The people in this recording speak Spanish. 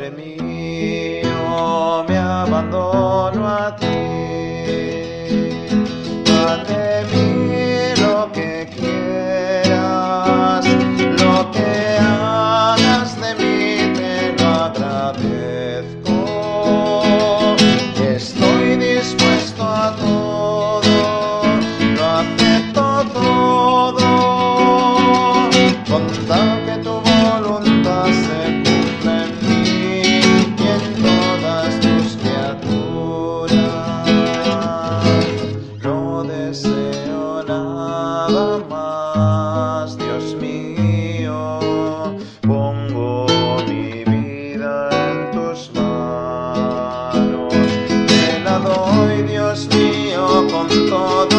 Padre mío, me abandono a ti. Padre mío, lo que quieras, lo que hagas de mí te lo agradezco. Estoy dispuesto a todo, lo acepto todo, con tal que tu voluntad se cumpla en mí y en todas tus criaturas. No deseo nada más, Dios mío, pongo mi vida en tus manos, te la doy, Dios mío, con todo